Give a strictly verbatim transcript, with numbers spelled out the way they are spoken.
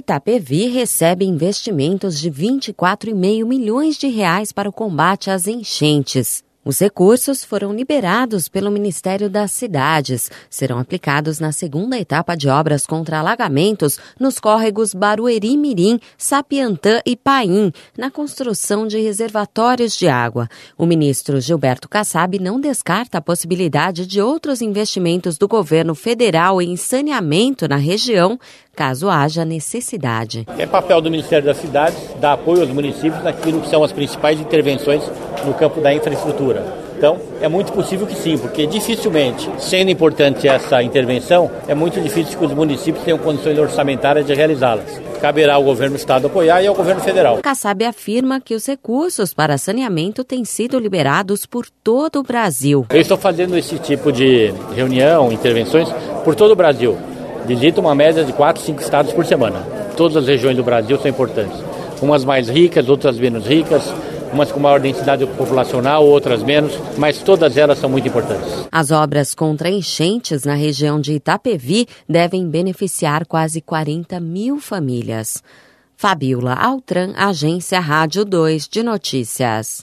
Itapevi recebe investimentos de vinte e quatro vírgula cinco milhões de reais para o combate às enchentes. Os recursos foram liberados pelo Ministério das Cidades. Serão aplicados na segunda etapa de obras contra alagamentos nos córregos Barueri-Mirim, Sapiantã e Paim, na construção de reservatórios de água. O ministro Gilberto Kassab não descarta a possibilidade de outros investimentos do governo federal em saneamento na região, caso haja necessidade. É papel do Ministério das Cidades dar apoio aos municípios naquilo que são as principais intervenções no campo da infraestrutura. Então, é muito possível que sim, porque dificilmente, sendo importante essa intervenção, é muito difícil que os municípios tenham condições orçamentárias de realizá-las. Caberá ao governo do estado apoiar e ao governo federal. Kassab afirma que os recursos para saneamento têm sido liberados por todo o Brasil. Eu estou fazendo esse tipo de reunião, intervenções, por todo o Brasil. Visito uma média de quatro, cinco estados por semana. Todas as regiões do Brasil são importantes. Umas mais ricas, outras menos ricas, umas com maior densidade populacional, outras menos, mas todas elas são muito importantes. As obras contra enchentes na região de Itapevi devem beneficiar quase quarenta mil famílias. Fabiola Altran, Agência Rádio dois de Notícias.